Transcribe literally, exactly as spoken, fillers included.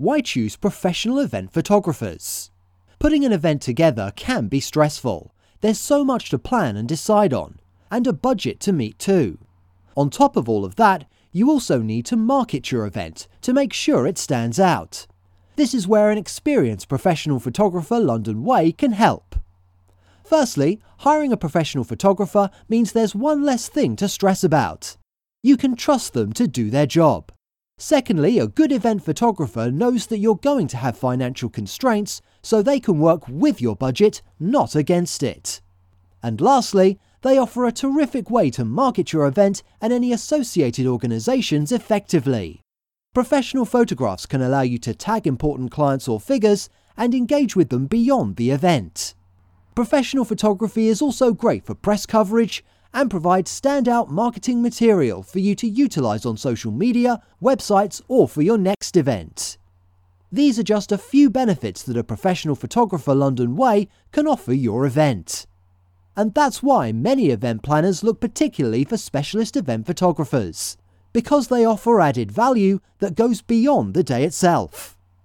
why choose professional event photographers? Putting an event together can be stressful. There's so much to plan and decide on, and a budget to meet too. On top of all of that, you also need to market your event to make sure it stands out. This is where an experienced professional photographer London Way can help. Firstly, hiring a professional photographer means there's one less thing to stress about. You can trust them to do their job. Secondly, a good event photographer knows that you're going to have financial constraints, so they can work with your budget, not against it. And lastly, they offer a terrific way to market your event and any associated organisations effectively. Professional photographs can allow you to tag important clients or figures and engage with them beyond the event. Professional photography is also great for press coverage and provides standout marketing material for you to utilise on social media, websites, or for your next event. These are just a few benefits that a professional photographer London Way can offer your event. And that's why many event planners look particularly for specialist event photographers, because they offer added value that goes beyond the day itself.